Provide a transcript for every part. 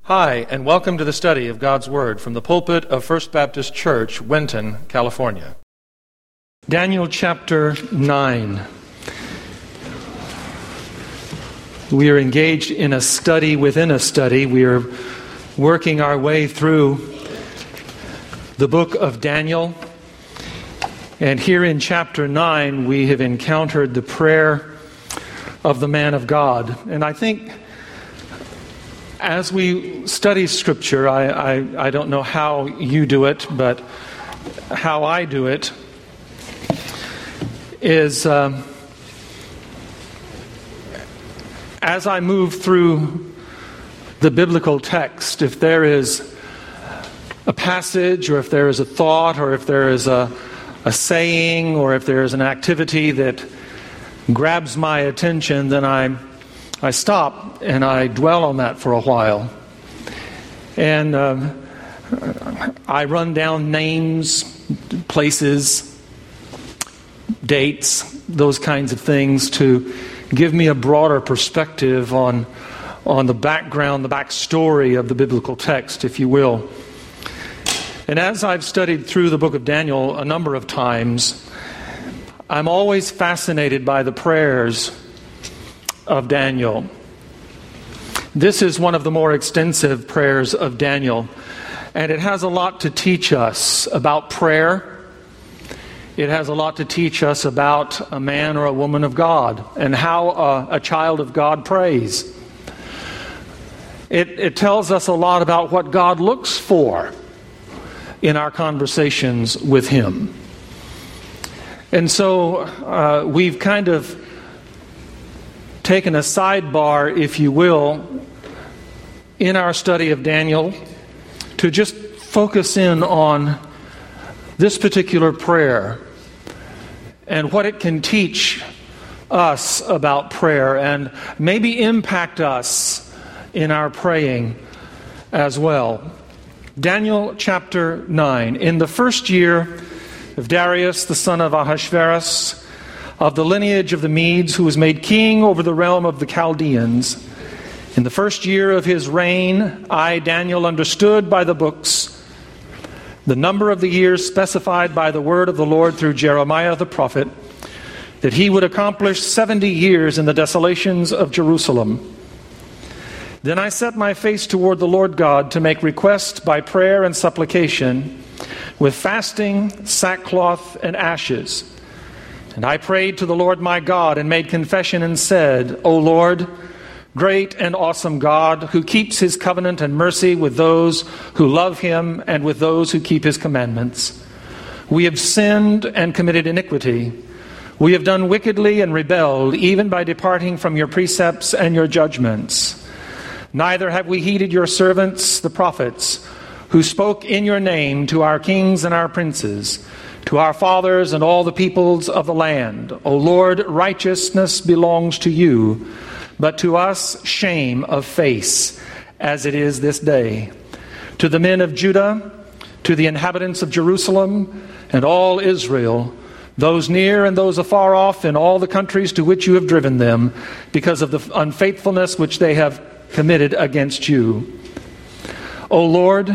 Hi, and welcome to the study of God's Word from the pulpit of First Baptist Church, Winton, California. Daniel chapter 9. We are engaged in a study within a study. We are working our way through the book of Daniel. And here in chapter 9, we have encountered the prayer of the man of God. And I think as we study Scripture, I don't know how you do it, but how I do it is as I move through the biblical text, if there is a passage, or if there is a thought, or if there is a saying, or if there is an activity that grabs my attention, then I stop and I dwell on that for a while. And I run down names, places, dates, those kinds of things to give me a broader perspective on the background, the backstory of the biblical text, if you will. And as I've studied through the book of Daniel a number of times, I'm always fascinated by the prayers of Daniel. This is one of the more extensive prayers of Daniel, and it has a lot to teach us about prayer. It has a lot to teach us about a man or a woman of God and how a child of God prays. It tells us a lot about what God looks for in our conversations with Him. And so we've kind of taken a sidebar, if you will, in our study of Daniel to just focus in on this particular prayer and what it can teach us about prayer and maybe impact us in our praying as well. Daniel chapter 9. In the first year of Darius, the son of Ahasuerus, of the lineage of the Medes, who was made king over the realm of the Chaldeans, in the first year of his reign, I, Daniel, understood by the books the number of the years specified by the word of the Lord through Jeremiah the prophet, that he would accomplish 70 years in the desolations of Jerusalem. Then I set my face toward the Lord God to make request by prayer and supplication, with fasting, sackcloth, and ashes. And I prayed to the Lord my God and made confession and said, O Lord, great and awesome God, who keeps His covenant and mercy with those who love Him and with those who keep His commandments. We have sinned and committed iniquity. We have done wickedly and rebelled, even by departing from your precepts and your judgments. Neither have we heeded your servants, the prophets, who spoke in your name to our kings and our princes, to our fathers and all the peoples of the land. O Lord, righteousness belongs to you, but to us shame of face, as it is this day. To the men of Judah, to the inhabitants of Jerusalem, and all Israel, those near and those afar off, in all the countries to which you have driven them, because of the unfaithfulness which they have committed against you. O Lord,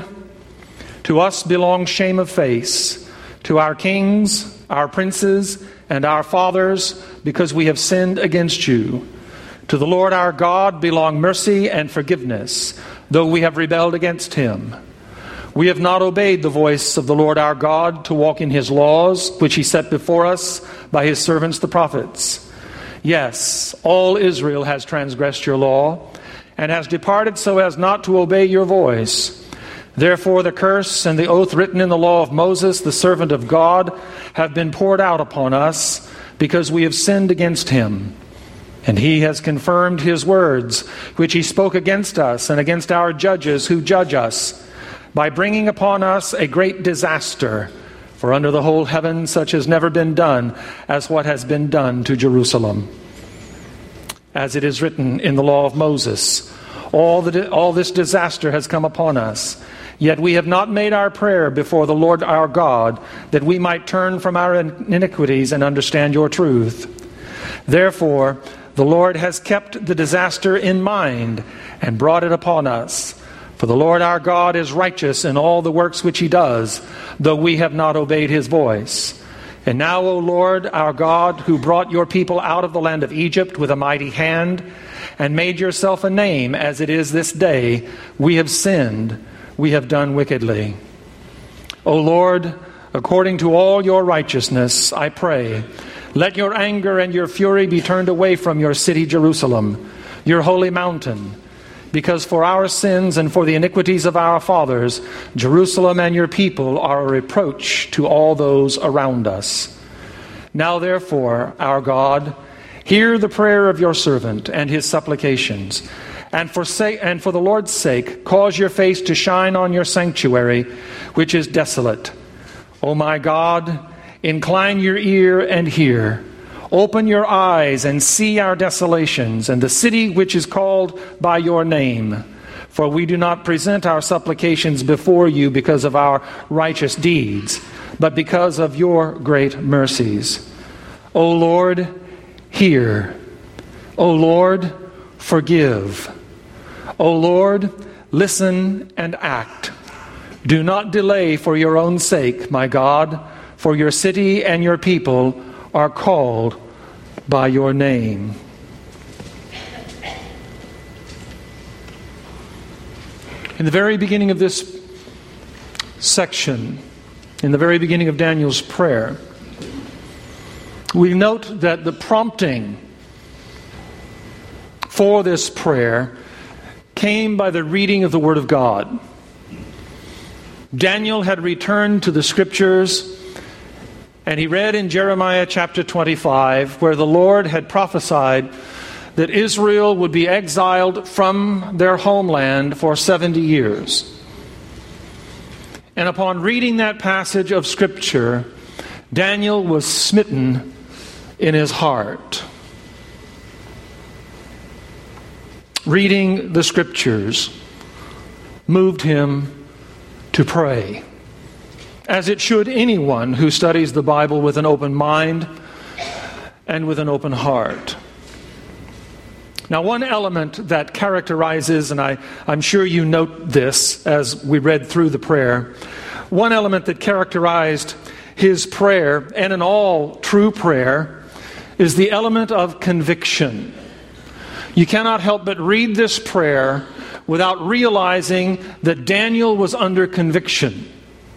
to us belongs shame of face, to our kings, our princes, and our fathers, because we have sinned against you. To the Lord our God belong mercy and forgiveness, though we have rebelled against Him. We have not obeyed the voice of the Lord our God to walk in His laws, which He set before us by His servants the prophets. Yes, all Israel has transgressed your law, and has departed so as not to obey your voice. Therefore the curse and the oath written in the law of Moses, the servant of God, have been poured out upon us, because we have sinned against Him. And He has confirmed His words, which He spoke against us and against our judges who judge us, by bringing upon us a great disaster. For under the whole heaven such has never been done as what has been done to Jerusalem. As it is written in the law of Moses, all this disaster has come upon us. Yet we have not made our prayer before the Lord our God, that we might turn from our iniquities and understand your truth. Therefore, the Lord has kept the disaster in mind and brought it upon us. For the Lord our God is righteous in all the works which he does, though we have not obeyed his voice. And now, O Lord our God, who brought your people out of the land of Egypt with a mighty hand, and made yourself a name as it is this day, we have sinned, we have done wickedly. O Lord, according to all your righteousness, I pray, let your anger and your fury be turned away from your city Jerusalem, your holy mountain, because for our sins and for the iniquities of our fathers, Jerusalem and your people are a reproach to all those around us. Now therefore, our God, hear the prayer of your servant and his supplications, and for the Lord's sake, cause your face to shine on your sanctuary, which is desolate. O my God, incline your ear and hear. Open your eyes and see our desolations, and the city which is called by your name. For we do not present our supplications before you because of our righteous deeds, but because of your great mercies. O Lord, hear. O Lord, forgive. O Lord, listen and act. Do not delay for your own sake, my God, for your city and your people are called by your name. In the very beginning of this section, in the very beginning of Daniel's prayer, we note that the prompting for this prayer came by the reading of the Word of God. Daniel had returned to the Scriptures, and he read in Jeremiah chapter 25, where the Lord had prophesied that Israel would be exiled from their homeland for 70 years. And upon reading that passage of Scripture, Daniel was smitten in his heart. Reading the Scriptures moved him to pray, as it should anyone who studies the Bible with an open mind and with an open heart. Now, one element that characterizes, and I'm sure you note this as we read through the prayer, one element that characterized his prayer, and in all true prayer, is the element of conviction. You cannot help but read this prayer without realizing that Daniel was under conviction.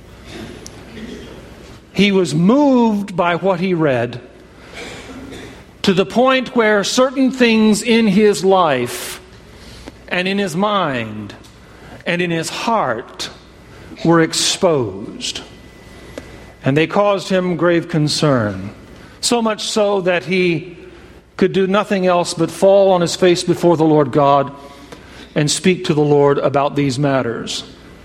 He was moved by what he read to the point where certain things in his life and in his mind and in his heart were exposed. And they caused him grave concern. So much so that he could do nothing else but fall on his face before the Lord God and speak to the Lord about these matters.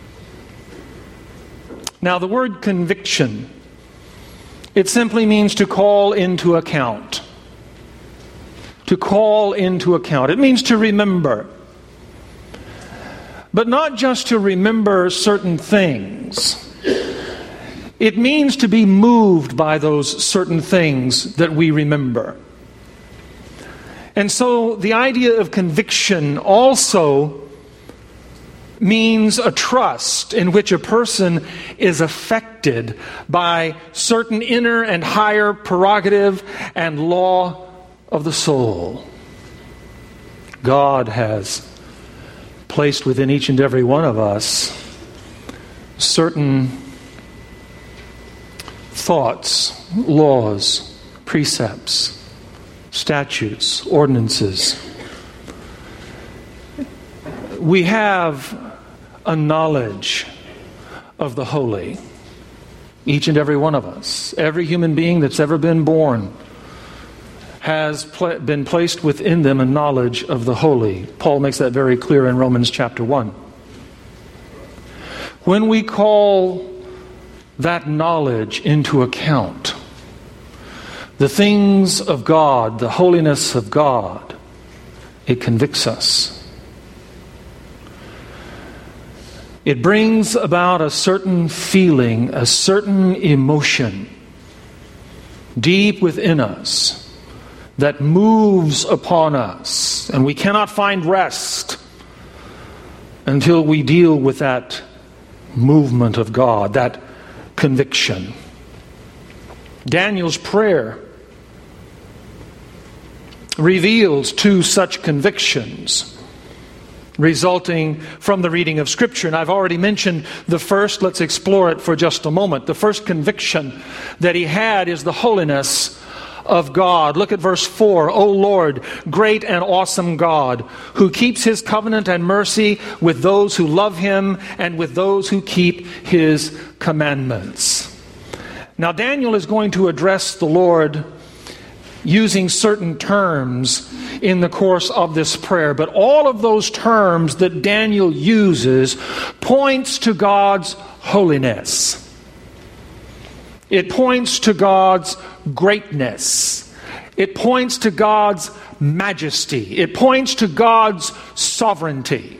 Now, the word conviction, it simply means to call into account. To call into account. It means to remember. But not just to remember certain things. It means to be moved by those certain things that we remember. And so the idea of conviction also means a trust in which a person is affected by certain inner and higher prerogative and law of the soul. God has placed within each and every one of us certain thoughts, laws, precepts, statutes, ordinances. We have a knowledge of the holy. Each and every one of us. Every human being that's ever been born has been placed within them a knowledge of the holy. Paul makes that very clear in Romans chapter 1. When we call that knowledge into account, the things of God, the holiness of God, it convicts us. It brings about a certain feeling, a certain emotion deep within us that moves upon us, and we cannot find rest until we deal with that movement of God, that conviction. Daniel's prayer reveals two such convictions resulting from the reading of Scripture. And I've already mentioned the first. Let's explore it for just a moment. The first conviction that he had is the holiness of God. Look at verse 4. O Lord, great and awesome God, who keeps his covenant and mercy with those who love him and with those who keep his commandments. Now Daniel is going to address the Lord using certain terms in the course of this prayer. But all of those terms that Daniel uses points to God's holiness. It points to God's greatness. It points to God's majesty. It points to God's sovereignty.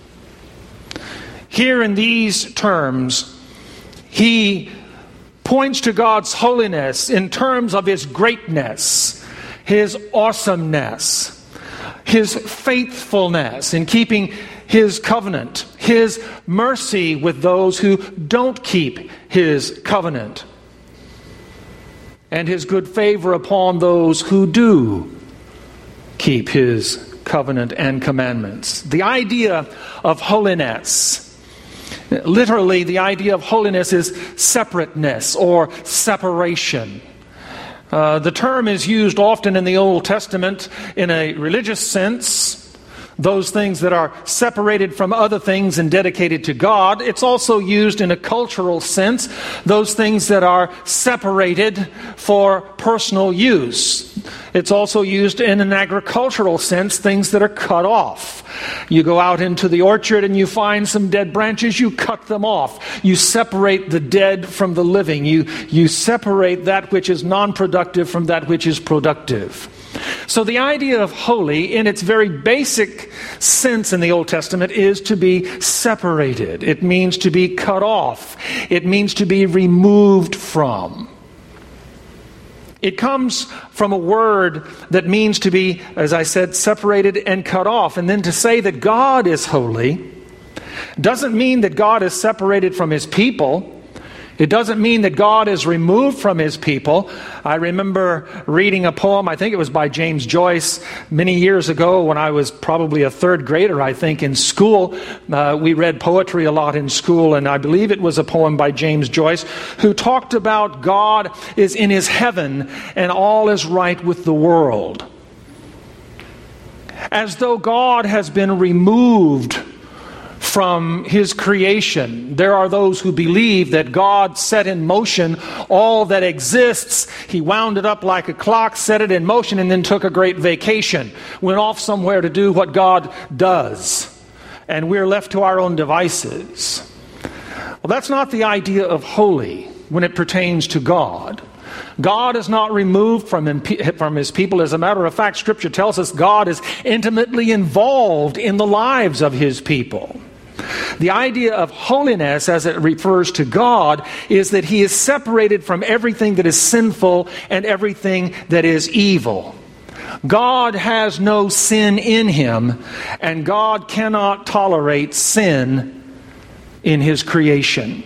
Here in these terms, he points to God's holiness in terms of his greatness, his awesomeness, his faithfulness in keeping his covenant, his mercy with those who don't keep his covenant, and his good favor upon those who do keep his covenant and commandments. The idea of holiness, literally, the idea of holiness is separateness or separation. The term is used often in the Old Testament in a religious sense, those things that are separated from other things and dedicated to God. It's also used in a cultural sense, those things that are separated for personal use. It's also used in an agricultural sense, things that are cut off. You go out into the orchard and you find some dead branches, you cut them off. You separate the dead from the living. You separate that which is non-productive from that which is productive. So the idea of holy, in its very basic sense in the Old Testament, is to be separated. It means to be cut off. It means to be removed from. It comes from a word that means to be, as I said, separated and cut off. And then to say that God is holy doesn't mean that God is separated from his people. It doesn't mean that God is removed from his people. I remember reading a poem, I think it was by James Joyce, many years ago when I was probably a third grader, I think, in school. We read poetry a lot in school, and I believe it was a poem by James Joyce, who talked about God is in his heaven and all is right with the world. As though God has been removed from his creation. There are those who believe that God set in motion all that exists. He wound it up like a clock, set it in motion, and then took a great vacation. Went off somewhere to do what God does. And we're left to our own devices. Well, that's not the idea of holy when it pertains to God. God is not removed from his people. As a matter of fact, Scripture tells us God is intimately involved in the lives of his people. The idea of holiness, as it refers to God, is that he is separated from everything that is sinful and everything that is evil. God has no sin in him, and God cannot tolerate sin in his creation.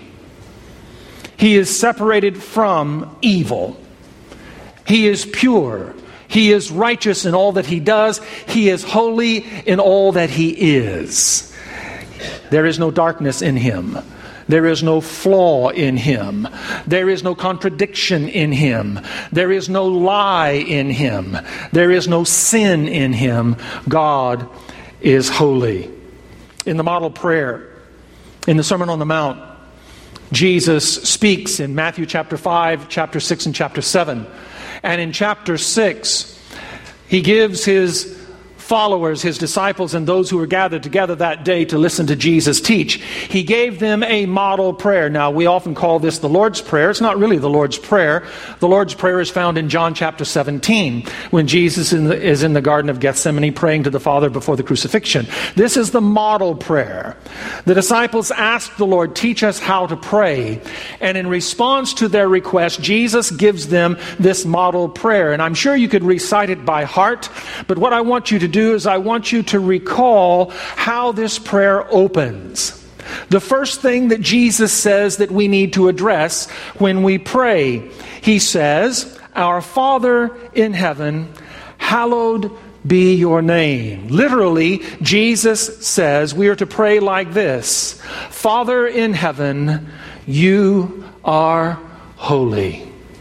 He is separated from evil. He is pure. He is righteous in all that he does. He is holy in all that he is. There is no darkness in him. There is no flaw in him. There is no contradiction in him. There is no lie in him. There is no sin in him. God is holy. In the model prayer, in the Sermon on the Mount, Jesus speaks in Matthew chapter 5, chapter 6, and chapter 7. And in chapter 6, he gives his followers, his disciples, and those who were gathered together that day to listen to Jesus teach, he gave them a model prayer. Now, we often call this the Lord's Prayer. It's not really the Lord's Prayer. The Lord's Prayer is found in John chapter 17, when Jesus is in the Garden of Gethsemane praying to the Father before the crucifixion. This is the model prayer. The disciples asked the Lord, teach us how to pray. And in response to their request, Jesus gives them this model prayer. And I'm sure you could recite it by heart, but what I want you to do do is I want you to recall how this prayer opens. The first thing that Jesus says that we need to address when we pray, he says, "Our Father in heaven, hallowed be your name." Literally, Jesus says we are to pray like this: "Father in heaven, you are holy.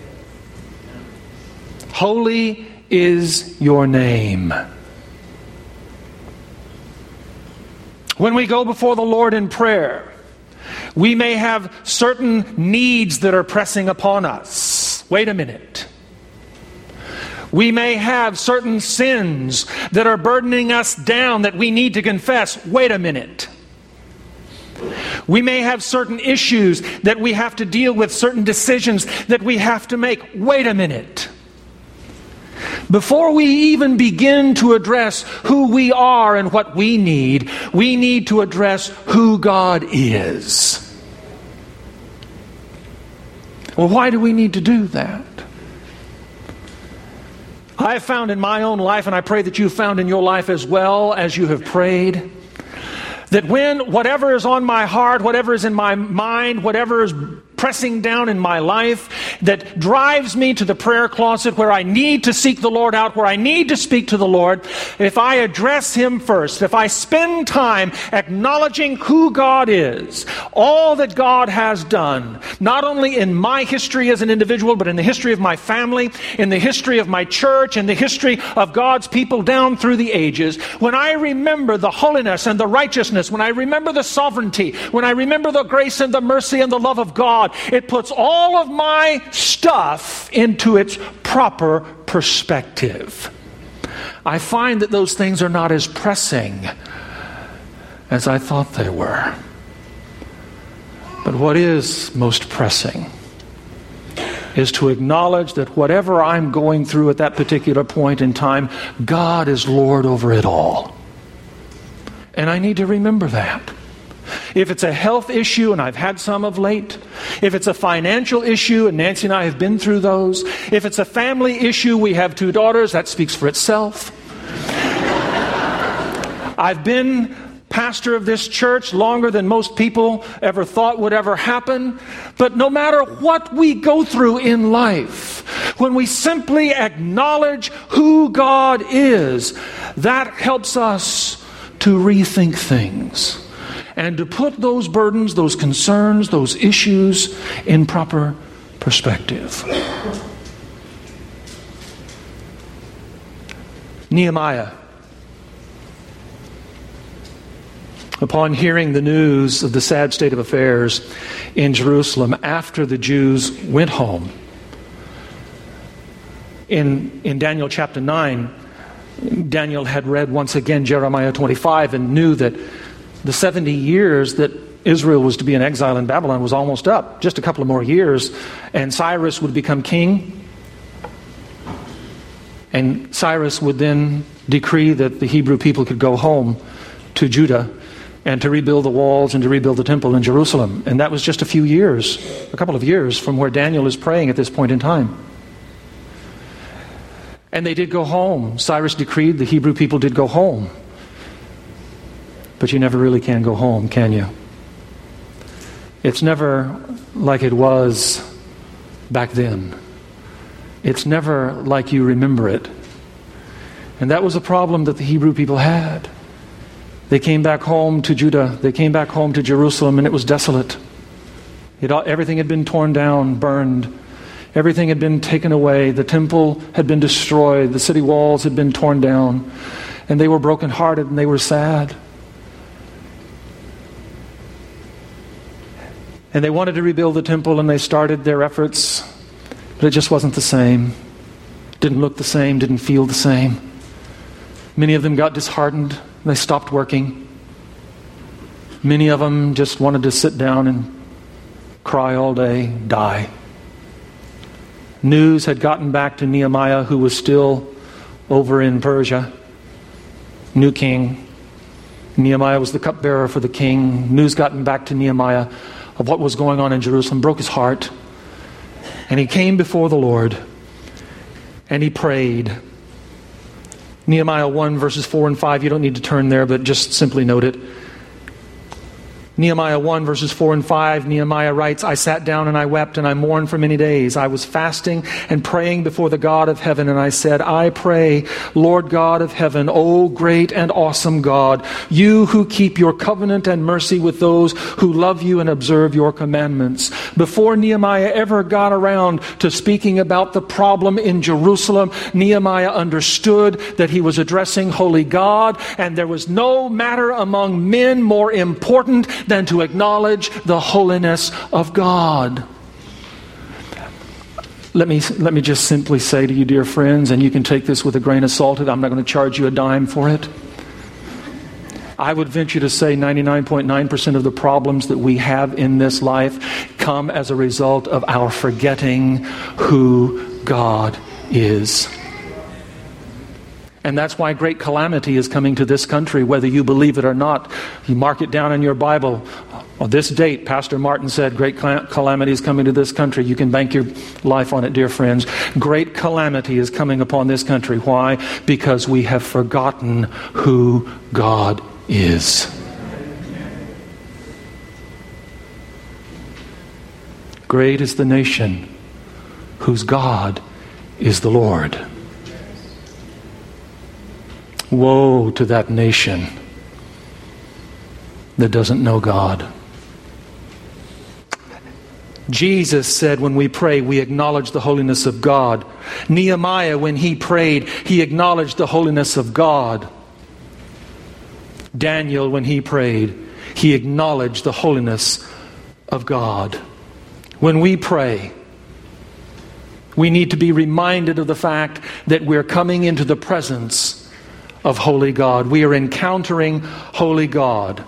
Holy is your name." When we go before the Lord in prayer, we may have certain needs that are pressing upon us. Wait a minute. We may have certain sins that are burdening us down that we need to confess. Wait a minute. We may have certain issues that we have to deal with, certain decisions that we have to make. Wait a minute. Before we even begin to address who we are and what we need to address who God is. Well, why do we need to do that? I have found in my own life, and I pray that you've found in your life as well as you have prayed, that when whatever is on my heart, whatever is in my mind, whatever is pressing down in my life that drives me to the prayer closet where I need to seek the Lord out, where I need to speak to the Lord, if I address Him first, if I spend time acknowledging who God is, all that God has done, not only in my history as an individual, but in the history of my family, in the history of my church, in the history of God's people down through the ages, when I remember the holiness and the righteousness, when I remember the sovereignty, when I remember the grace and the mercy and the love of God, it puts all of my stuff into its proper perspective. I find that those things are not as pressing as I thought they were. But what is most pressing is to acknowledge that whatever I'm going through at that particular point in time, God is Lord over it all. And I need to remember that. If it's a health issue, and I've had some of late, if it's a financial issue, and Nancy and I have been through those, if it's a family issue, we have 2 daughters, that speaks for itself. I've been pastor of this church longer than most people ever thought would ever happen. But no matter what we go through in life, when we simply acknowledge who God is, that helps us to rethink things and to put those burdens, those concerns, those issues in proper perspective. Nehemiah, upon hearing the news of the sad state of affairs in Jerusalem after the Jews went home, in Daniel chapter 9, Daniel had read once again Jeremiah 25 and knew that the 70 years that Israel was to be in exile in Babylon was almost up. Just a couple of more years, and Cyrus would become king. And Cyrus would then decree that the Hebrew people could go home to Judah and to rebuild the walls and to rebuild the temple in Jerusalem. And that was just a couple of years from where Daniel is praying at this point in time. And they did go home. Cyrus decreed the Hebrew people did go home. But you never really can go home, can you? It's never like it was back then. It's never like you remember it. And that was a problem that the Hebrew people had. They came back home to Judah. They came back home to Jerusalem, and it was desolate. Everything had been torn down, burned. Everything had been taken away. The temple had been destroyed. The city walls had been torn down. And they were brokenhearted and they were sad. And they wanted to rebuild the temple, and they started their efforts, but it just wasn't the same. Didn't look the same, didn't feel the same. Many of them got disheartened. They stopped working. Many of them just wanted to sit down and cry all day, die. News had gotten back to Nehemiah, who was still over in Persia. New king. Nehemiah was the cupbearer for the king. News gotten back to Nehemiah of what was going on in Jerusalem, broke his heart. And he came before the Lord and he prayed. Nehemiah 1 verses 4 and 5. You don't need to turn there, but just simply note it. Nehemiah 1 verses 4 and 5, Nehemiah writes, I sat down and I wept and I mourned for many days. I was fasting and praying before the God of heaven, and I said, I pray, Lord God of heaven, O great and awesome God, you who keep your covenant and mercy with those who love you and observe your commandments. Before Nehemiah ever got around to speaking about the problem in Jerusalem, Nehemiah understood that he was addressing holy God, and there was no matter among men more important than to acknowledge the holiness of God. Let me just simply say to you, dear friends, and you can take this with a grain of salt, I'm not going to charge you a dime for it. I would venture to say 99.9% of the problems that we have in this life come as a result of our forgetting who God is. And that's why great calamity is coming to this country, whether you believe it or not. You mark it down in your Bible. On this date, Pastor Martin said, great calamity is coming to this country. You can bank your life on it, dear friends. Great calamity is coming upon this country. Why? Because we have forgotten who God is. Great is the nation whose God is the Lord. Woe to that nation that doesn't know God. Jesus said when we pray, we acknowledge the holiness of God. Nehemiah, when he prayed, he acknowledged the holiness of God. Daniel, when he prayed, he acknowledged the holiness of God. When we pray, we need to be reminded of the fact that we're coming into the presence of holy God. We are encountering holy God.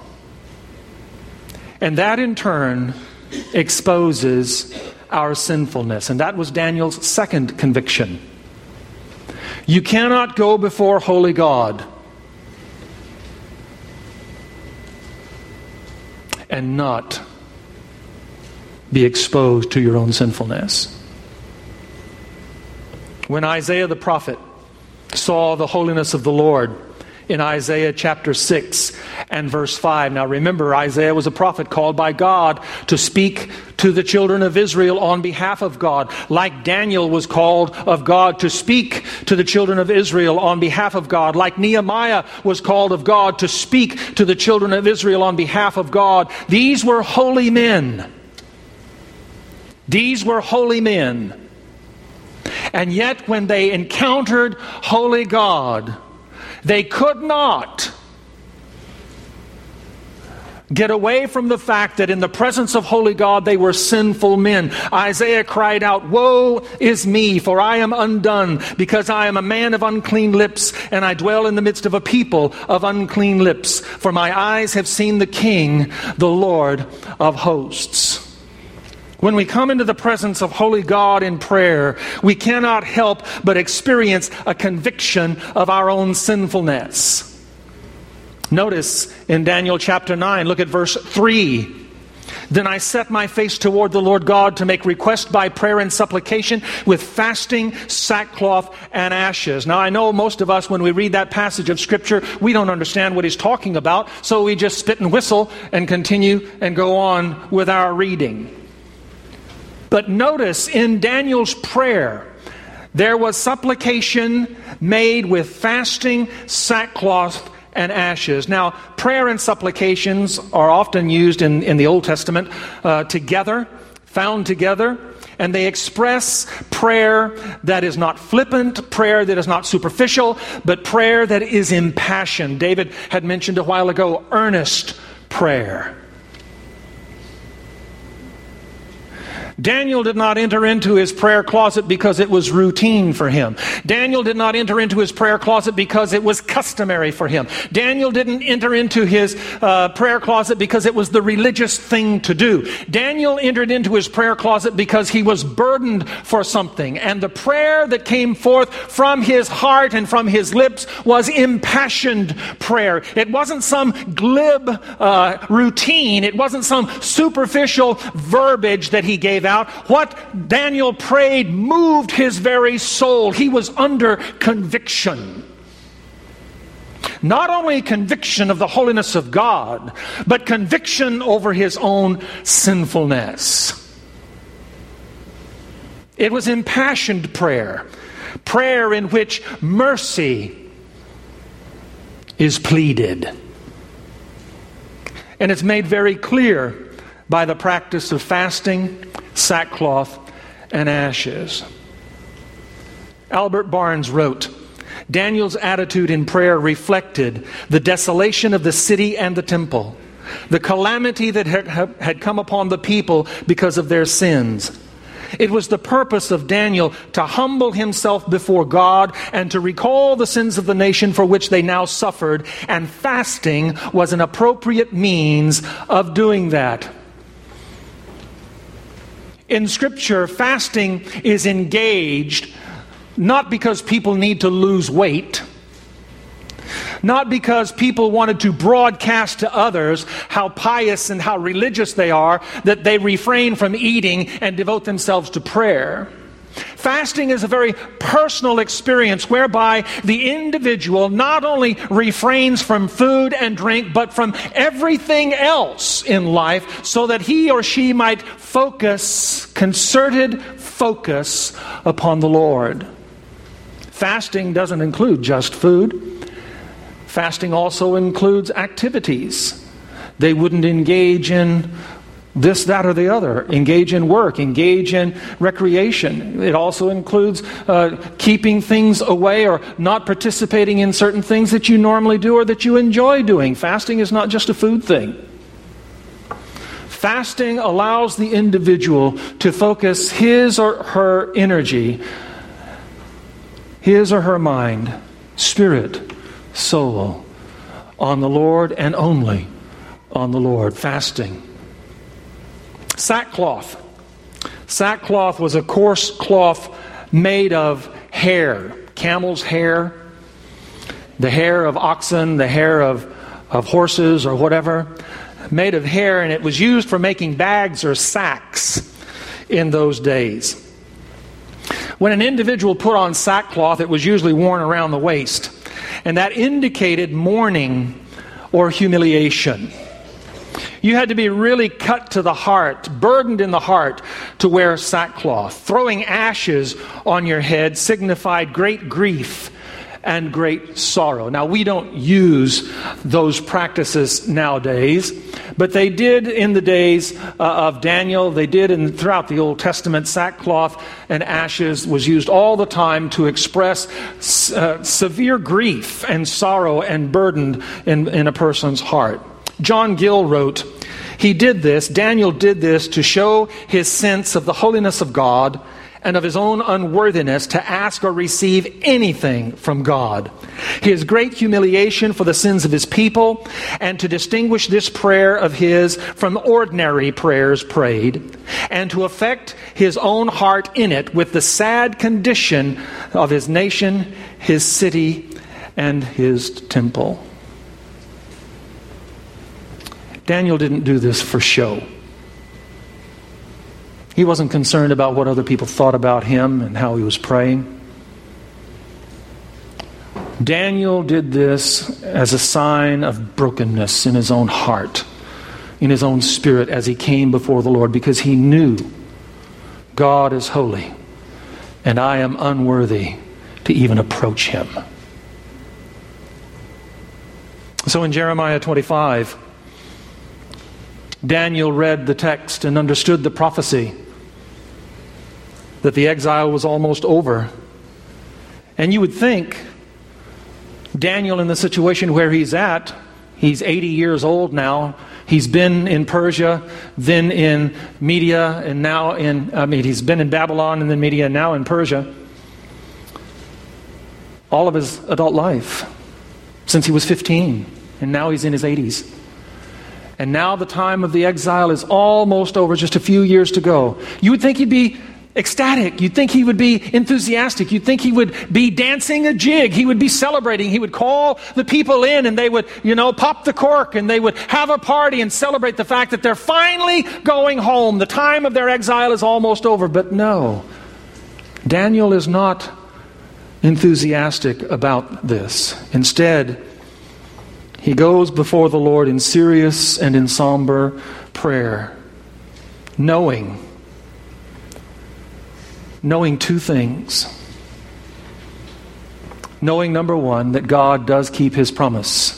And that in turn exposes our sinfulness. And that was Daniel's second conviction. You cannot go before holy God and not be exposed to your own sinfulness. When Isaiah the prophet saw the holiness of the Lord in Isaiah chapter 6 and verse 5. Now remember, Isaiah was a prophet called by God to speak to the children of Israel on behalf of God. Like Daniel was called of God to speak to the children of Israel on behalf of God. Like Nehemiah was called of God to speak to the children of Israel on behalf of God. These were holy men. These were holy men. And yet when they encountered holy God, they could not get away from the fact that in the presence of holy God they were sinful men. Isaiah cried out, "Woe is me, for I am undone, because I am a man of unclean lips, and I dwell in the midst of a people of unclean lips. For my eyes have seen the King, the Lord of hosts." When we come into the presence of holy God in prayer, we cannot help but experience a conviction of our own sinfulness. Notice in Daniel chapter 9, look at verse 3. Then I set my face toward the Lord God to make request by prayer and supplication with fasting, sackcloth, and ashes. Now I know most of us, when we read that passage of Scripture, we don't understand what he's talking about, so we just spit and whistle and continue and go on with our reading. But notice in Daniel's prayer, there was supplication made with fasting, sackcloth, and ashes. Now, prayer and supplications are often used in the Old Testament together, found together, and they express prayer that is not flippant, prayer that is not superficial, but prayer that is impassioned. David had mentioned a while ago, earnest prayer. Daniel did not enter into his prayer closet because it was routine for him. Daniel did not enter into his prayer closet because it was customary for him. Daniel didn't enter into his prayer closet because it was the religious thing to do. Daniel entered into his prayer closet because he was burdened for something. And the prayer that came forth from his heart and from his lips was impassioned prayer. It wasn't some glib routine. It wasn't some superficial verbiage that he gave out. What Daniel prayed moved his very soul. He was under conviction. not only conviction of the holiness of God, but conviction over his own sinfulness. It was impassioned prayer, prayer in which mercy is pleaded. And it's made very clear by the practice of fasting, sackcloth, and ashes. Albert Barnes wrote, Daniel's attitude in prayer reflected the desolation of the city and the temple, the calamity that had come upon the people because of their sins. It was the purpose of Daniel to humble himself before God and to recall the sins of the nation for which they now suffered, and fasting was an appropriate means of doing that. In Scripture, fasting is engaged not because people need to lose weight, not because people wanted to broadcast to others how pious and how religious they are, that they refrain from eating and devote themselves to prayer. Fasting is a very personal experience whereby the individual not only refrains from food and drink, but from everything else in life, so that he or she might focus, concerted focus upon the Lord. Fasting doesn't include just food. Fasting also includes activities. They wouldn't engage in this, that, or the other. Engage in work. Engage in recreation. It also includes keeping things away or not participating in certain things that you normally do or that you enjoy doing. Fasting is not just a food thing. Fasting allows the individual to focus his or her energy, his or her mind, spirit, soul, on the Lord and only on the Lord. Fasting. Sackcloth. Sackcloth was a coarse cloth made of hair, camel's hair, the hair of oxen, the hair of horses or whatever, made of hair, and it was used for making bags or sacks in those days. When an individual put on sackcloth, it was usually worn around the waist, and that indicated mourning or humiliation. You had to be really cut to the heart, burdened in the heart, to wear sackcloth. Throwing ashes on your head signified great grief and great sorrow. Now, we don't use those practices nowadays, but they did in the days of Daniel. They did throughout the Old Testament. Sackcloth and ashes was used all the time to express severe grief and sorrow and burden in a person's heart. John Gill wrote, Daniel did this to show his sense of the holiness of God and of his own unworthiness to ask or receive anything from God. His great humiliation for the sins of his people, and to distinguish this prayer of his from ordinary prayers prayed, and to affect his own heart in it with the sad condition of his nation, his city, and his temple. Daniel didn't do this for show. He wasn't concerned about what other people thought about him and how he was praying. Daniel did this as a sign of brokenness in his own heart, in his own spirit as he came before the Lord, because he knew God is holy and I am unworthy to even approach him. So in Jeremiah 25, Daniel read the text and understood the prophecy that the exile was almost over. And you would think Daniel, in the situation where he's at, he's 80 years old now. He's been in Persia, then in Media, and now he's been in Babylon and then Media, and now in Persia. All of his adult life, since he was 15, and now he's in his 80s. And now the time of the exile is almost over, just a few years to go. You would think he'd be ecstatic. You'd think he would be enthusiastic. You'd think he would be dancing a jig. He would be celebrating. He would call the people in and they would, pop the cork and they would have a party and celebrate the fact that they're finally going home. The time of their exile is almost over. But no, Daniel is not enthusiastic about this. Instead, He goes before the Lord in serious and in somber prayer, knowing two things. Knowing, number one, that God does keep His promise.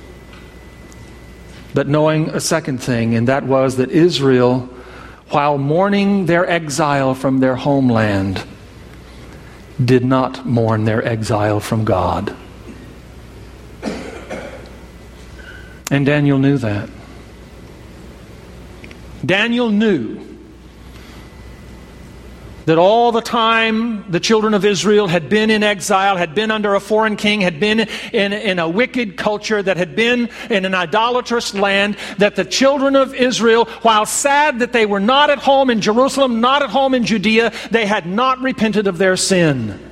But knowing a second thing, and that was that Israel, while mourning their exile from their homeland, did not mourn their exile from God. And Daniel knew that. Daniel knew that all the time the children of Israel had been in exile, had been under a foreign king, had been in a wicked culture, that had been in an idolatrous land, that the children of Israel, while sad that they were not at home in Jerusalem, not at home in Judea, they had not repented of their sin.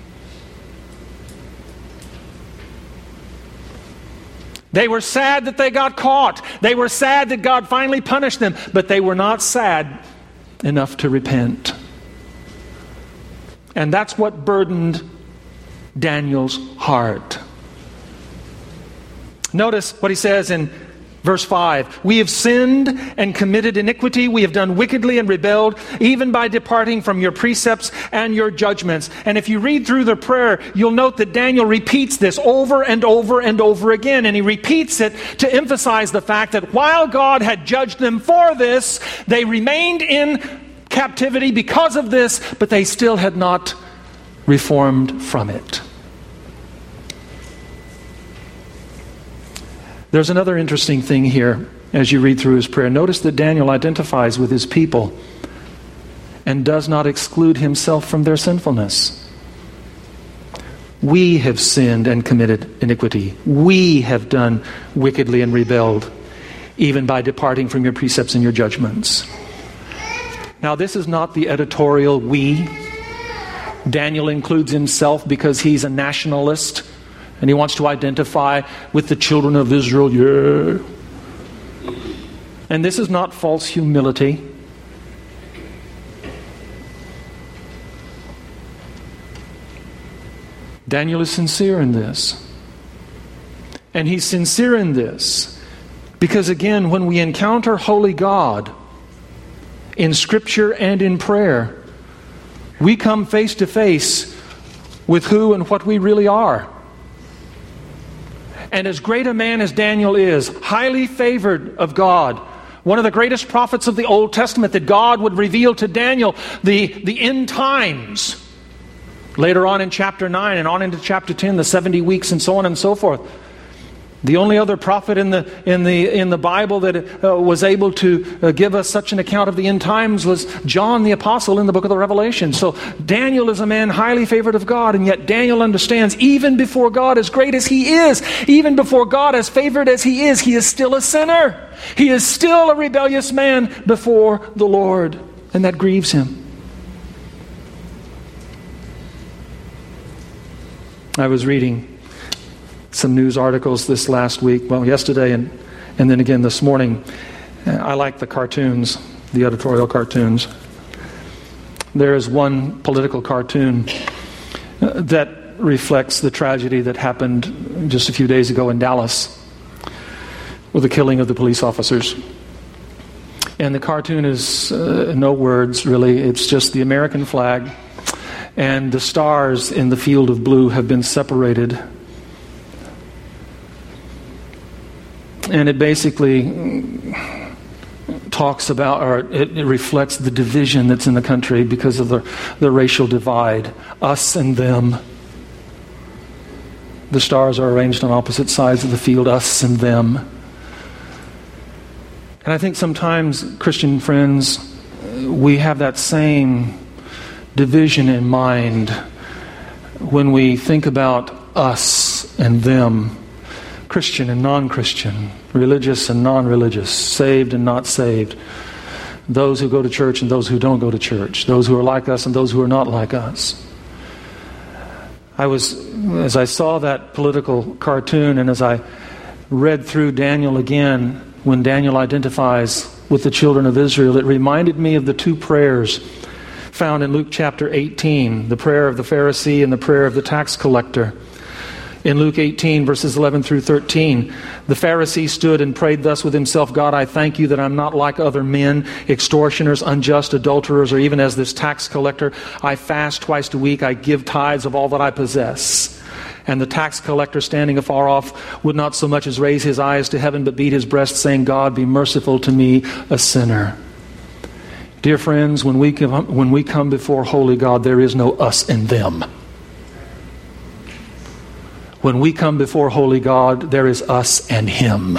They were sad that they got caught. They were sad that God finally punished them, but they were not sad enough to repent. And that's what burdened Daniel's heart. Notice what he says in verse 5. We have sinned and committed iniquity. We have done wickedly and rebelled, even by departing from your precepts and your judgments. And if you read through the prayer, you'll note that Daniel repeats this over and over and over again. And he repeats it to emphasize the fact that while God had judged them for this, they remained in captivity because of this, but they still had not reformed from it. There's another interesting thing here as you read through his prayer. Notice that Daniel identifies with his people and does not exclude himself from their sinfulness. We have sinned and committed iniquity. We have done wickedly and rebelled, even by departing from your precepts and your judgments. Now, this is not the editorial we. Daniel includes himself because he's a nationalist and he wants to identify with the children of Israel. Yeah. And this is not false humility. Daniel is sincere in this. And he's sincere in this because, again, when we encounter holy God in Scripture and in prayer, we come face to face with who and what we really are. And as great a man as Daniel is, highly favored of God, one of the greatest prophets of the Old Testament, that God would reveal to Daniel the end times. Later on in chapter 9 and on into chapter 10, the 70 weeks and so on and so forth. The only other prophet in the Bible that was able to give us such an account of the end times was John the Apostle in the book of the Revelation. So Daniel is a man highly favored of God, and yet Daniel understands even before God, as great as he is, even before God as favored as he is still a sinner. He is still a rebellious man before the Lord, and that grieves him. I was reading some news articles this last week, yesterday and then again this morning. I like the cartoons, the editorial cartoons. There is one political cartoon that reflects the tragedy that happened just a few days ago in Dallas with the killing of the police officers. And the cartoon is no words, really. It's just the American flag, and the stars in the field of blue have been separated. And it basically talks about, or it reflects the division that's in the country because of the racial divide. Us and them. The stars are arranged on opposite sides of the field, us and them. And I think sometimes, Christian friends, we have that same division in mind when we think about us and them. Christian and non-Christian, religious and non-religious, saved and not saved, those who go to church and those who don't go to church, those who are like us and those who are not like us. As I saw that political cartoon and as I read through Daniel again, when Daniel identifies with the children of Israel, it reminded me of the two prayers found in Luke chapter 18, the prayer of the Pharisee and the prayer of the tax collector. In Luke 18, verses 11 through 13, the Pharisee stood and prayed thus with himself, God, I thank you that I'm not like other men, extortioners, unjust, adulterers, or even as this tax collector. I fast twice a week. I give tithes of all that I possess. And the tax collector, standing afar off, would not so much as raise his eyes to heaven, but beat his breast, saying, God, be merciful to me, a sinner. Dear friends, when we come before holy God, there is no us and them. When we come before holy God, there is us and Him.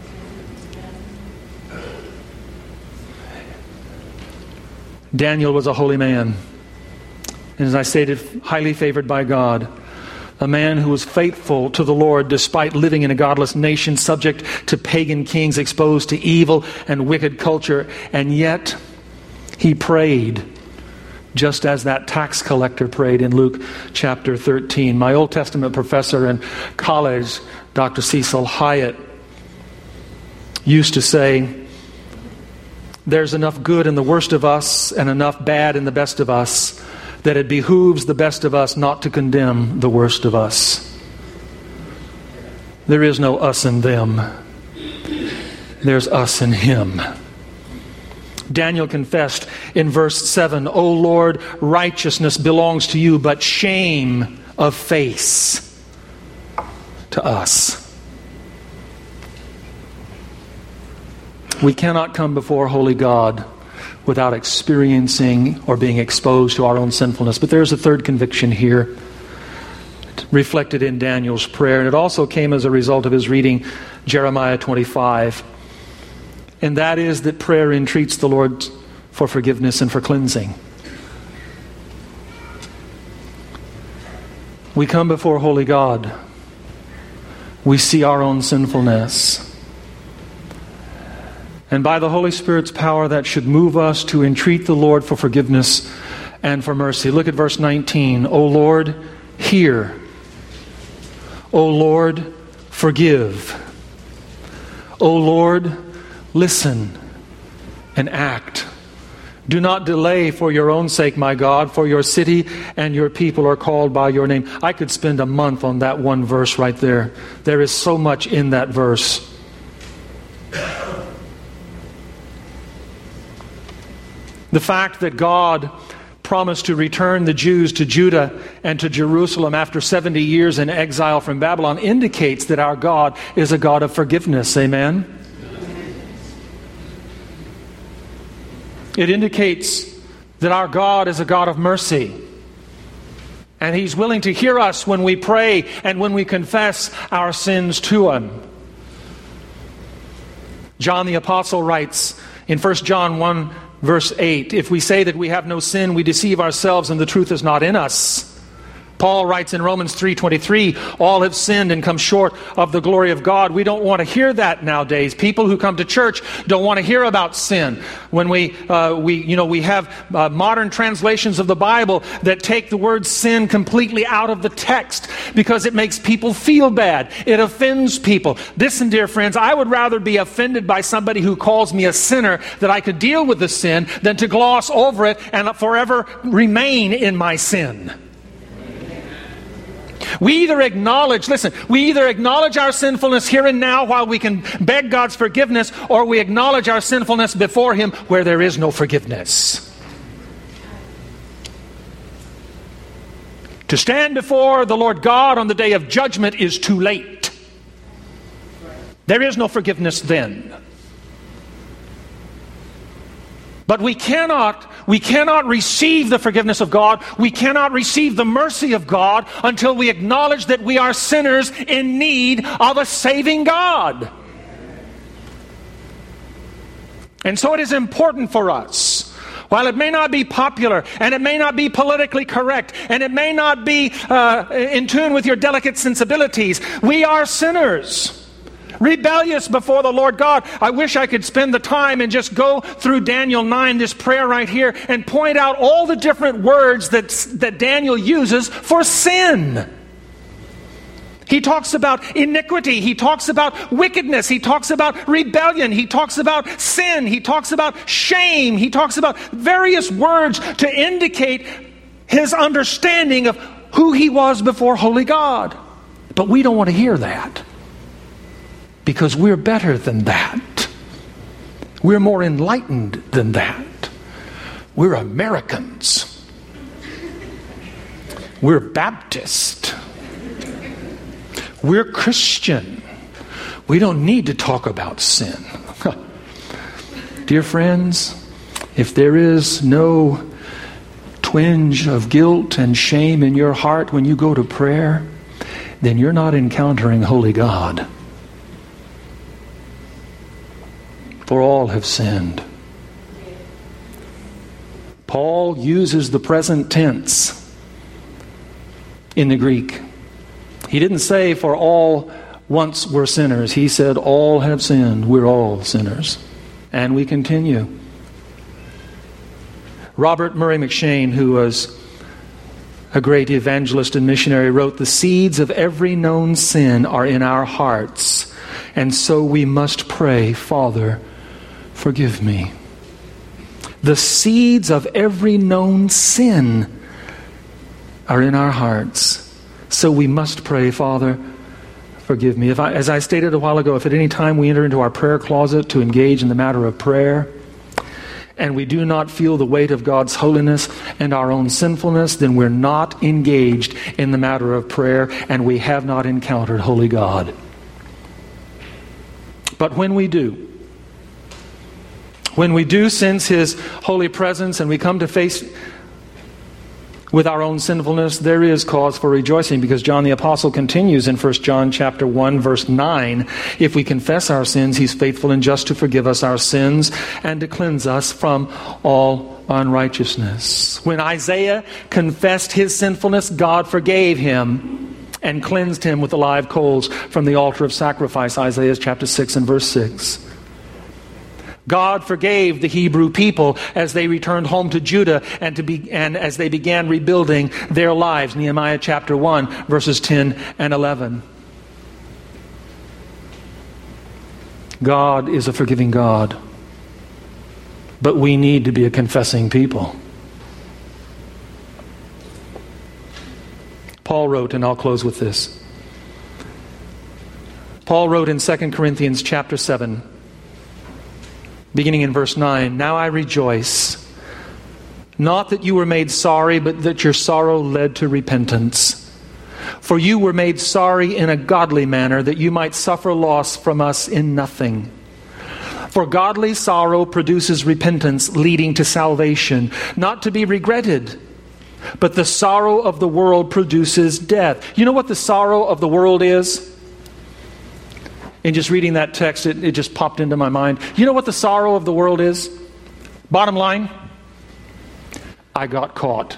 Daniel was a holy man. And as I stated, highly favored by God. A man who was faithful to the Lord despite living in a godless nation, subject to pagan kings, exposed to evil and wicked culture. And yet, he prayed just as that tax collector prayed in Luke chapter 13. My Old Testament professor in college, Dr. Cecil Hyatt, used to say, there's enough good in the worst of us and enough bad in the best of us that it behooves the best of us not to condemn the worst of us. There is no us and them. There's us and Him. Daniel confessed in verse 7, O Lord, righteousness belongs to you, but shame of face to us. We cannot come before holy God without experiencing or being exposed to our own sinfulness. But there's a third conviction here, reflected in Daniel's prayer, and it also came as a result of his reading Jeremiah 25. And that is that prayer entreats the Lord for forgiveness and for cleansing. We come before holy God. We see our own sinfulness. And by the Holy Spirit's power, that should move us to entreat the Lord for forgiveness and for mercy. Look at verse 19. O Lord, hear. O Lord, forgive. O Lord, listen and act. Do not delay for your own sake, my God, for your city and your people are called by your name. I could spend a month on that one verse right there. There is so much in that verse. The fact that God promised to return the Jews to Judah and to Jerusalem after 70 years in exile from Babylon indicates that our God is a God of forgiveness. Amen? It indicates that our God is a God of mercy. And He's willing to hear us when we pray and when we confess our sins to Him. John the Apostle writes in 1 John 1, verse 8, if we say that we have no sin, we deceive ourselves and the truth is not in us. Paul writes in Romans 3:23, all have sinned and come short of the glory of God. We don't want to hear that nowadays. People who come to church don't want to hear about sin. When we have modern translations of the Bible that take the word sin completely out of the text because it makes people feel bad. It offends people. Listen, dear friends, I would rather be offended by somebody who calls me a sinner that I could deal with the sin than to gloss over it and forever remain in my sin. We either acknowledge our sinfulness here and now while we can beg God's forgiveness, or we acknowledge our sinfulness before Him where there is no forgiveness. To stand before the Lord God on the day of judgment is too late. There is no forgiveness then. But we cannot receive the forgiveness of God. We cannot receive the mercy of God until we acknowledge that we are sinners in need of a saving God. And so it is important for us, while it may not be popular and it may not be politically correct and it may not be in tune with your delicate sensibilities, we are sinners. Rebellious before the Lord God. I wish I could spend the time and just go through Daniel 9, this prayer right here, and point out all the different words that Daniel uses for sin. He talks about iniquity. He talks about wickedness. He talks about rebellion. He talks about sin. He talks about shame. He talks about various words to indicate his understanding of who he was before holy God. But we don't want to hear that, because we're better than that. We're more enlightened than that. We're Americans. We're Baptist. We're Christian. We don't need to talk about sin. Dear friends, if there is no twinge of guilt and shame in your heart when you go to prayer, then you're not encountering holy God. For all have sinned. Paul uses the present tense in the Greek. He didn't say for all once were sinners. He said all have sinned. We're all sinners. And we continue. Robert Murray McCheyne, who was a great evangelist and missionary, wrote, "The seeds of every known sin are in our hearts, and so we must pray, Father, forgive me." The seeds of every known sin are in our hearts, so we must pray, Father, forgive me. As I stated a while ago, if at any time we enter into our prayer closet to engage in the matter of prayer, and we do not feel the weight of God's holiness and our own sinfulness, then we're not engaged in the matter of prayer, and we have not encountered holy God. But when we do sense His holy presence and we come to face with our own sinfulness, there is cause for rejoicing, because John the Apostle continues in 1 John chapter 1, verse 9, "If we confess our sins, He's faithful and just to forgive us our sins and to cleanse us from all unrighteousness." When Isaiah confessed his sinfulness, God forgave him and cleansed him with the live coals from the altar of sacrifice, Isaiah chapter 6 and verse 6. God forgave the Hebrew people as they returned home to Judah and as they began rebuilding their lives. Nehemiah chapter 1, verses 10 and 11. God is a forgiving God, but we need to be a confessing people. Paul wrote, and I'll close with this. Paul wrote in 2 Corinthians chapter 7, beginning in verse 9, "Now I rejoice, not that you were made sorry, but that your sorrow led to repentance. For you were made sorry in a godly manner, that you might suffer loss from us in nothing. For godly sorrow produces repentance, leading to salvation, not to be regretted. But the sorrow of the world produces death." You know what the sorrow of the world is? In just reading that text, it just popped into my mind. You know what the sorrow of the world is? Bottom line, I got caught.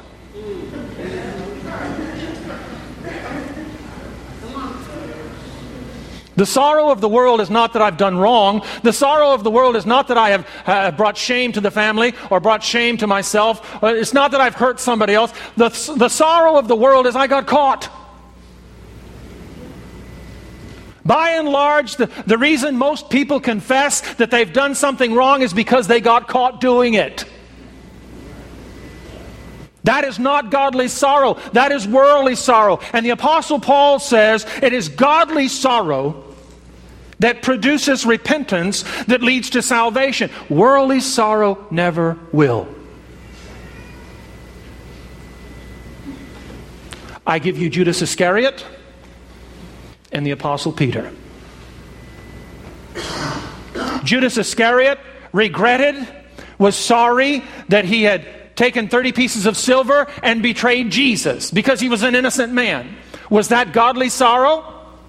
The sorrow of the world is not that I've done wrong. The sorrow of the world is not that I have brought shame to the family or brought shame to myself. It's not that I've hurt somebody else. The sorrow of the world is I got caught. By and large, the reason most people confess that they've done something wrong is because they got caught doing it. That is not godly sorrow. That is worldly sorrow. And the Apostle Paul says it is godly sorrow that produces repentance that leads to salvation. Worldly sorrow never will. I give you Judas Iscariot and the Apostle Peter. Judas Iscariot regretted, was sorry that he had taken 30 pieces of silver and betrayed Jesus because he was an innocent man. Was that godly sorrow?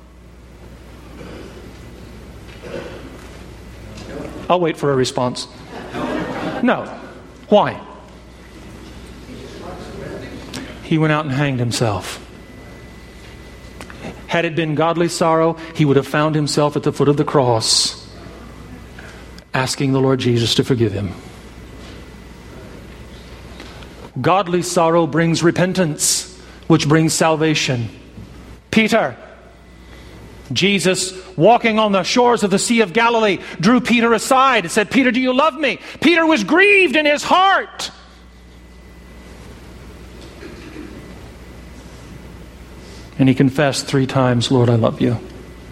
I'll wait for a response. No. Why? He went out and hanged himself. Had it been godly sorrow, he would have found himself at the foot of the cross, asking the Lord Jesus to forgive him. Godly sorrow brings repentance, which brings salvation. Peter, Jesus, walking on the shores of the Sea of Galilee, drew Peter aside and said, "Peter, do you love me?" Peter was grieved in his heart. And he confessed 3 times, Lord, I love you.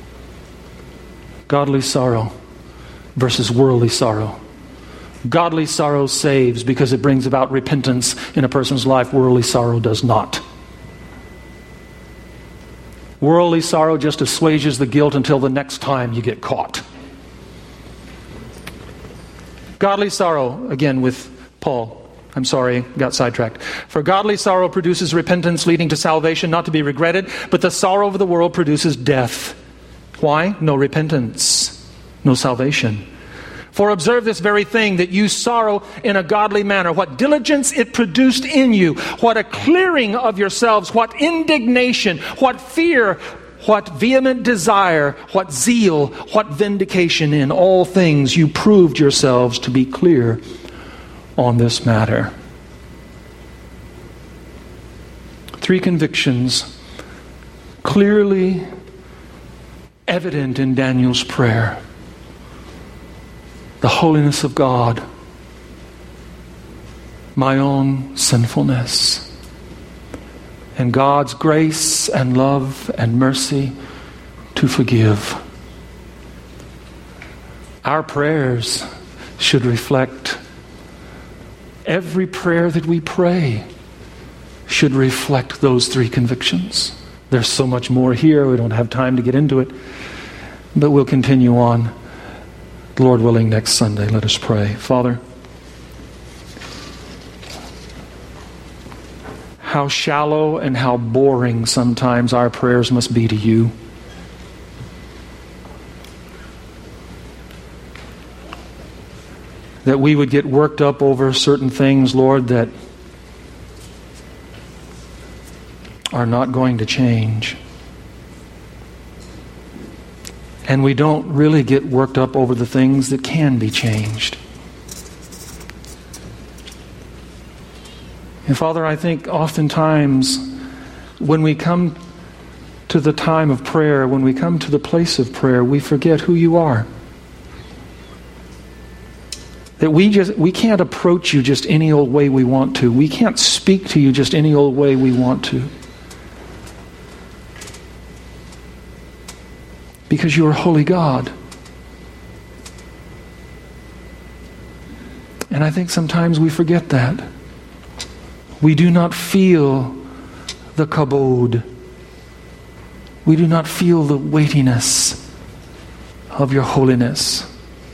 Godly sorrow versus worldly sorrow. Godly sorrow saves because it brings about repentance in a person's life. Worldly sorrow does not. Worldly sorrow just assuages the guilt until the next time you get caught. Godly sorrow, again with Paul. I'm sorry, got sidetracked. For godly sorrow produces repentance leading to salvation, not to be regretted, but the sorrow of the world produces death. Why? No repentance, no salvation. For observe this very thing, that you sorrow in a godly manner. What diligence it produced in you. What a clearing of yourselves. What indignation. What fear. What vehement desire. What zeal. What vindication. In all things you proved yourselves to be clear on this matter. 3 convictions clearly evident in Daniel's prayer. The holiness of God, my own sinfulness, and God's grace and love and mercy to forgive. Our prayers should reflect, every prayer that we pray should reflect those 3 convictions. There's so much more here, we don't have time to get into it, but we'll continue on, Lord willing, next Sunday. Let us pray. Father, how shallow and how boring sometimes our prayers must be to you. That we would get worked up over certain things, Lord, that are not going to change. And we don't really get worked up over the things that can be changed. And Father, I think oftentimes when we come to the time of prayer, when we come to the place of prayer, we forget who you are. That we can't approach you just any old way we want to. We can't speak to you just any old way we want to. Because you are holy God. And I think sometimes we forget that. We do not feel the kabod. We do not feel the weightiness of your holiness.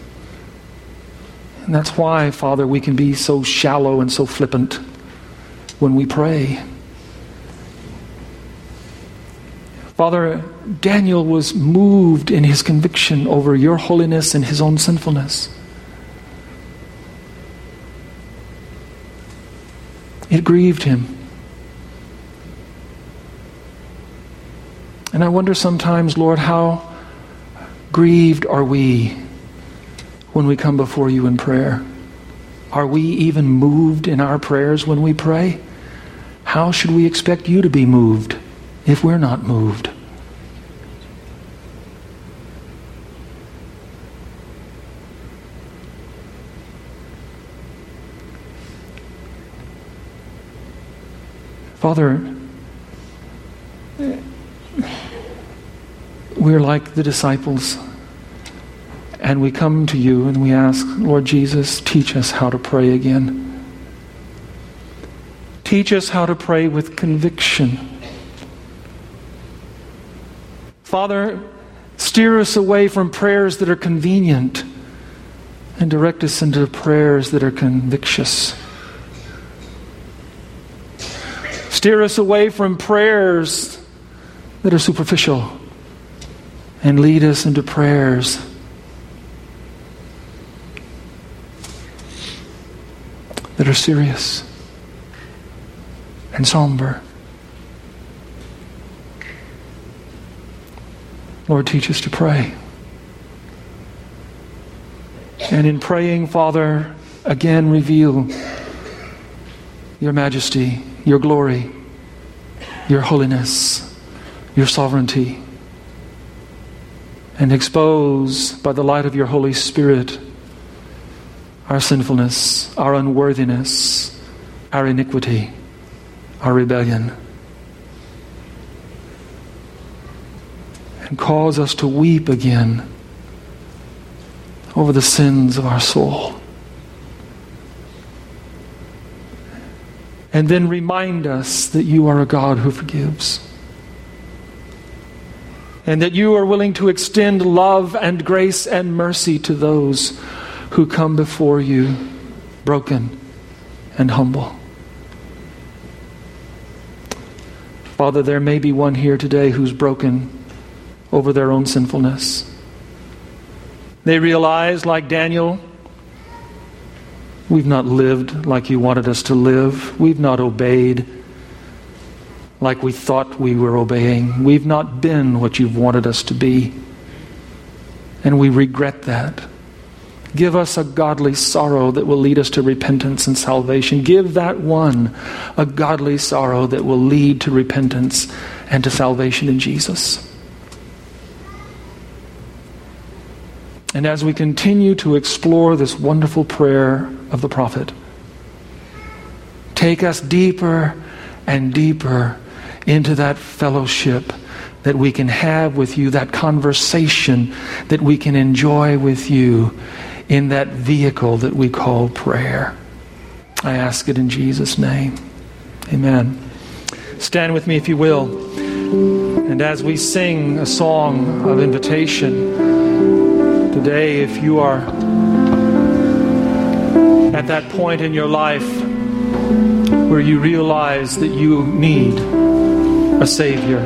And that's why, Father, we can be so shallow and so flippant when we pray. Father, Daniel was moved in his conviction over your holiness and his own sinfulness. It grieved him. And I wonder sometimes, Lord, how grieved are we when we come before you in prayer? Are we even moved in our prayers when we pray? How should we expect you to be moved if we're not moved? Father, we're like the disciples, and we come to you and we ask, Lord Jesus, teach us how to pray again. Teach us how to pray with conviction. Father, steer us away from prayers that are convenient and direct us into prayers that are convictious. Steer us away from prayers that are superficial and lead us into prayers that are serious and somber. Lord, teach us to pray. And in praying, Father, again reveal your majesty, your glory, your holiness, your sovereignty, and expose by the light of your Holy Spirit our sinfulness, our unworthiness, our iniquity, our rebellion. and cause us to weep again over the sins of our soul. And then remind us that you are a God who forgives. And that you are willing to extend love and grace and mercy to those who come before you broken and humble. Father, there may be one here today who's broken over their own sinfulness. They realize, like Daniel, we've not lived like you wanted us to live. We've not obeyed like we thought we were obeying. We've not been what you've wanted us to be. And we regret that. Give us a godly sorrow that will lead us to repentance and salvation. Give that one a godly sorrow that will lead to repentance and to salvation in Jesus. And as we continue to explore this wonderful prayer of the prophet, take us deeper and deeper into that fellowship that we can have with you, that conversation that we can enjoy with you in that vehicle that we call prayer. I ask it in Jesus' name. Amen. Stand with me if you will. And as we sing a song of invitation, today, if you are at that point in your life where you realize that you need a Savior,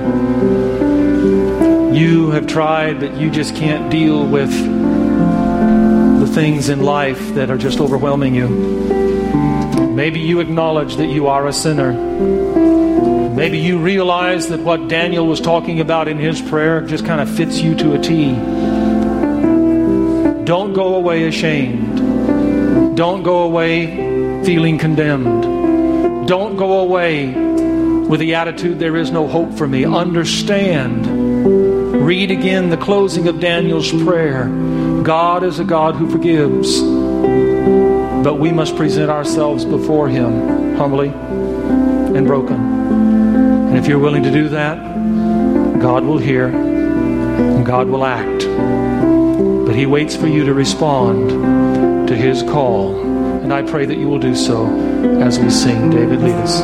you have tried, but you just can't deal with the things in life that are just overwhelming you. Maybe you acknowledge that you are a sinner. Maybe you realize that what Daniel was talking about in his prayer just kind of fits you to a T. Don't go away ashamed. Don't go away feeling condemned. Don't go away with the attitude, there is no hope for me. Understand. Read again the closing of Daniel's prayer. God is a God who forgives. But we must present ourselves before Him humbly and broken. And if you're willing to do that, God will hear and God will act. But He waits for you to respond to His call. And I pray that you will do so as we sing. David, lead us.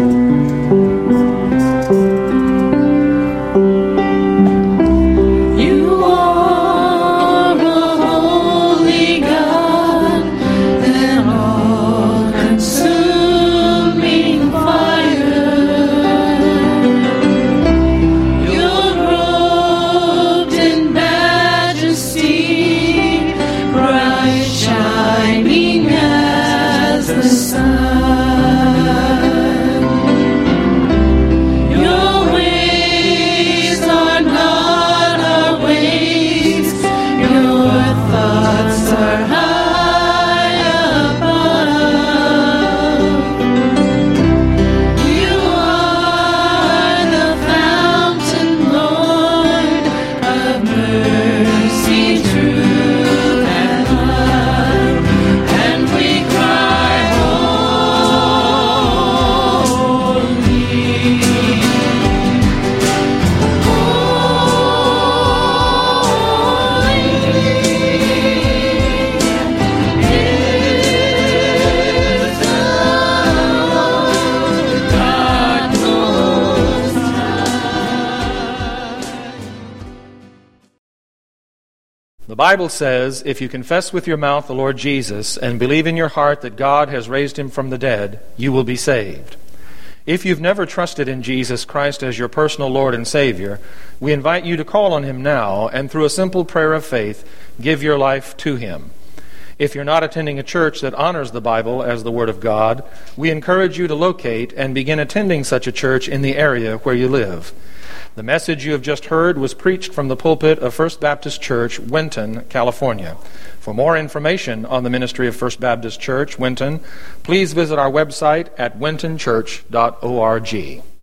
The Bible says, if you confess with your mouth the Lord Jesus and believe in your heart that God has raised Him from the dead, you will be saved. If you've never trusted in Jesus Christ as your personal Lord and Savior, we invite you to call on Him now and through a simple prayer of faith, give your life to Him. If you're not attending a church that honors the Bible as the Word of God, we encourage you to locate and begin attending such a church in the area where you live. The message you have just heard was preached from the pulpit of First Baptist Church, Winton, California. For more information on the ministry of First Baptist Church, Winton, please visit our website at wintonchurch.org.